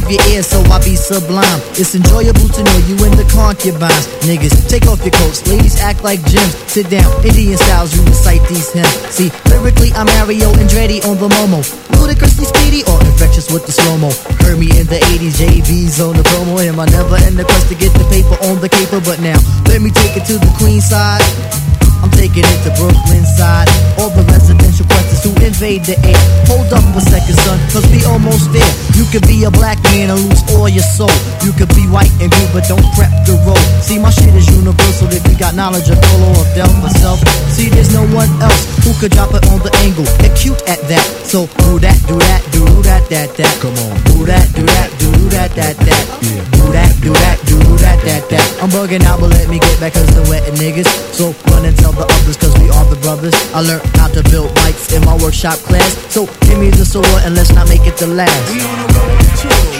of your ears, so I be sublime. It's enjoyable to know you in the concubines. Niggas, take off your coats, ladies act like gems. Sit down, Indian styles, you recite these hymns. See, lyrically I'm Mario Andretti on the Momo, ludicrously speedy or infectious with the slow-mo. Heard me in the 80s, JV's on the promo. Him, I never in the quest to get the paper on the caper. But now, let me take it to the Queen side. I'm taking it to Brooklyn side. All the residential questions to invade the air. Hold up a second, son, cause we almost there. You could be a black man and lose all your soul. You could be white and blue, but don't prep the road. See, my shit is universal if you got knowledge of Dolo or Del myself. See, there's no one else who could drop it on the angle. They're cute at that. So do that, do that, do that, that. Come on. Do that, do that, do that, that. Yeah. Do that, do that, do that, that. I'm bugging out, but let me get back cause the wetting niggas. So run and tell the others cause we are the brothers. I learned how to build bikes in my workshop class. So give me the sword and let's not make it the last. We on a roll too.